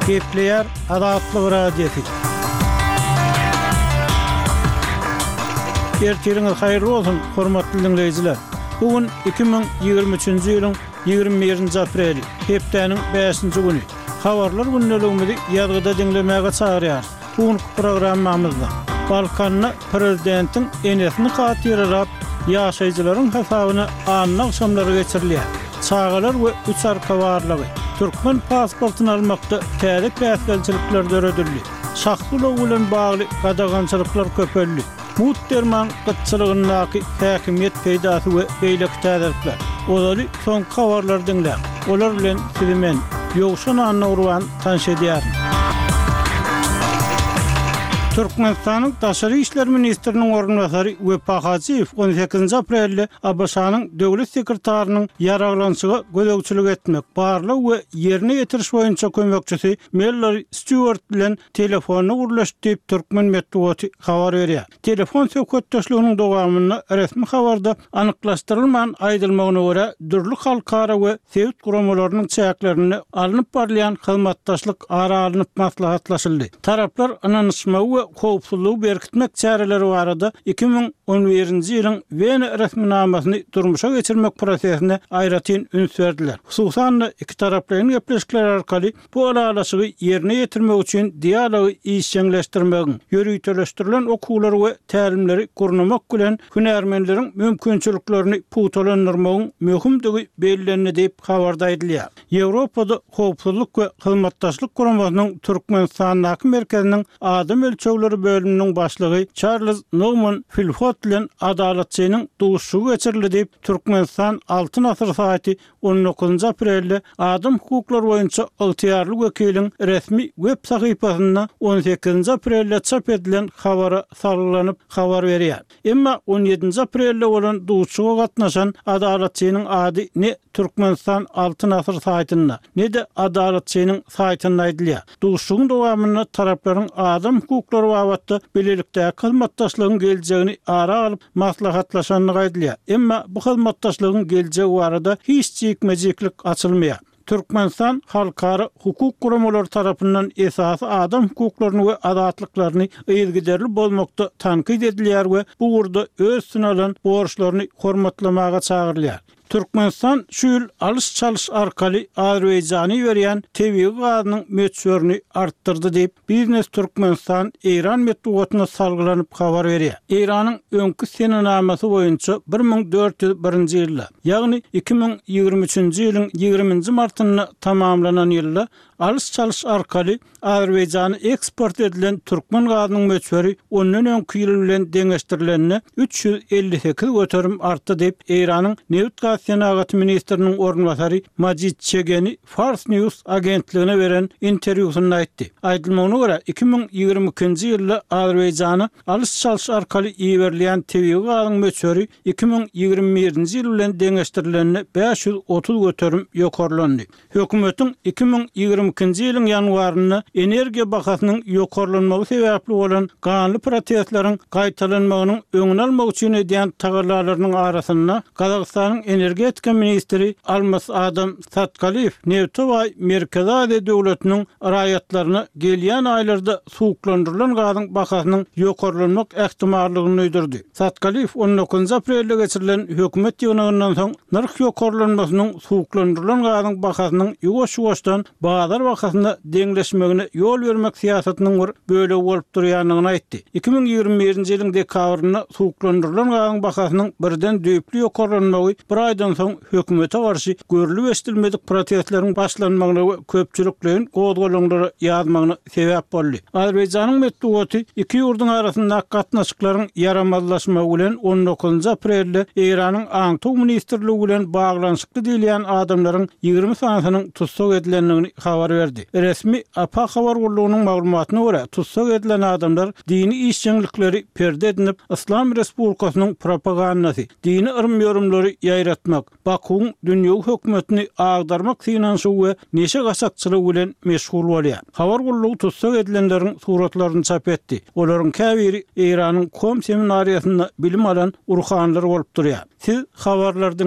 Kepler Adatlı Radyosu. Ertiriniz hayırlı olsun, hormatly dinleyijiler. Bugün 2023-nji ýylyň 21-nji apreli, hepdeniň 5-nji güni. Habarlar günneligimizi ýazgyda dinlemäge çagyrýar. Bugünkü programmamyzda Balkanna prezidentiň enesini hatyrlap, ýaşaýjylaryň hesabyna anyk akşamlary geçirilýär. Çağalar we üç arka barlygy, Türkmen pasportyny almakda täze käsgelçilikler döredildi. Şahsulaw bilen bagly gadagançylyklar köpeldi. Muhterman qıtçılığındaky häkimiýet peýdasy we beýleki täzelikler. Olary soň habarlar dinlä. Olar bilen sizi men Ýowşan Anurwan tanış edýär. Türkmenistanyň Daşary işler ministriniň ornbasary Wepa Hajiýew 18 aprelde Abaşanyň döwlet sekretarynyň ýaraglanşyga gödäwçilik etmek, barlyk we ýerine ýetiriş boýunça kömekçisi Mallory Stewart bilen telefonyny gurlaşdy diýip Türkmen medeniýeti habar berýär. Telefon söhbetdeşliginiň dowamyny resmi habarda anyklaşdyrylmagan aýdylmagyna görä dürli halkara we sewit guramalarynyň çäklerini alınıp barlayan hyzmatdaşlyk aralanyp maslahatlaşyldy. Taraplar ananyşma howpsuzlygy berkitmek çäreleri barada 2011-nji ýylyň Wien resminamasyny durmuşa geçirmek prosesine aýratyn üns berdiler. Hususan iki taraplaryň gepleşikleri arkaly bu alalaşygy ýerine ýetirmek üçin dialogy işçileşdirmegi, ýörüýteleşdirilen okuwlar we tälimleri gurnamak bilen hünärmenleriň mümkinçiliklerini putolandyrmagyň möhümdigi bellendi diýip habarda edilýär. Ýewropada howpsuzlyk we hyzmatdaşlyk guramasynyň Türkmenistanyň merkeziniň adam ölçegleri bölümünün başlygy Charles Norman Philpott bilen adaletçiňiň duşugy geçirildi diýip Türkmenistan Altyn Asr saýty 19 aprelde adam hukuklary boýunça ygtyýarly wekiliň resmi web sahypasynda 18 aprelde çap edilen habara sarylanyp habar berýär. Emma 17 aprelde bolan duşuga gatnaşan adaletçiňiň ady ne Türkmenistan Altyn Asr saýtynda ne de adaletçiňiň saýtynda aýdylýar. Duşugyň dowamyny taraplaryň adam hukuklary babatda bilelikde hyzmatdaşlygyň geljegini ara alyp maslahatlaşanyny aýdylýar. Emma bu hyzmatdaşlygyň geljegi barada hiç çekmejeklik açylmaýar. Türkmenistan halkara hukuk guramalary tarapyndan esasy adam hukuklaryny we adatlyklaryny ýergiderli bolmakda tankyd edilýär we bu urda öz synalan borçlaryny hormatlamaga çagyrylýar. Türkmenistan şu ýyl alış-çalış arkaly Azerbaýjany berýän TV gazynyň möçberini artdyrdy diýip Biznes Türkmenistan Eýran medeniýetine salgylanyp habar berýär. Eýranyň öňkü senamasy boýunça 1401-nji ýylda, ýagny 2023-nji ýylyň 20-nji martyny tamamlanan ýylda alış-çalış arkaly Azerbaýjana eksport edilen Türkmen gazynyň möçberi ondan öňkü ýyl bilen deňeşdirilenine 358 göterim artdy diýip Eýranyň Neft Sanagat ministriniň ornbasary Majid Çegeni Fars News agentligine beren interwýusynda aýtdy. Aýdylmagyna görä 2022-nji ýylda Azerbaýjana alış-çalış arkaly ýeberilýän TV gazynyň möçberi 2021-nji ýyl bilen deňeşdirilenine 530 göterim ýokarlandy. Hökümetiň 2022-nji ýylyň ýanwaryny energiýa bahasynyň ýokarlanmagy sebäpli bolan ganly protestlaryň gaýtalanmagynyň öňüni almak üçin edýän tagalalarynyň arasynda Gazagystanyň energetika ministri Almas Adam Satkaliýew Newtowy Merkezi Aziýa döwletiniň raýatlaryna gelýän aýlarda suwuklandyrylan gazyň bahasynyň ýokarlanmak ähtimallygyny öýdürdi. Satkaliýew 19 aprelde geçirilen hökümet ýygynyňdan soň narx ýokarlanmasynyň suwuklandyrylan gazyň bahasynyň ýuwaş-ýuwaşdan bazar bahasynda deňleşmegine ýol bermek siýasatynyň bir bölegi bolup durýanyny aýtdy. 2021-nji ýylyň dekabryna suwuklandyrylan gazyň bahasynyň birden düýpli ýokarlanmagy bir aýdan soň hökümete garşy görülip eşdilmedik protestleriň başlanmagyna we köpçüliklerin gozgolunlary ýazmagyna sebäp boldy. Azerbaýjanyň medeniýeti iki ýurduň arasynda gatnaşyklaryň yaramazlaşmagy bilen 19 aprelde Eýranyň Aňtyw ministrligi bilen baglanşykly diýilýän adamlaryň 20 sanatynyň tutsak edilenligini habar berdi. Resmi APA habar gurulugynyň maglumatyna görä tutsak edilen adamlar dini işçilikleri perde edinip İslam Respublikasynyň propagandasy, dini ırm ýorumlary ýaýratmak, Bakuň dünýä hökümetini agdarmak finansy we neşe gaçakçylygy bilen meşgul bolýar. Habar gurulugy tutsak edilenleriň suratlaryny çap etdi. Olaryň käbiri Eýranyň kom seminariýasynda bilim alan urhanlar bolup durýar. Siz habarlardan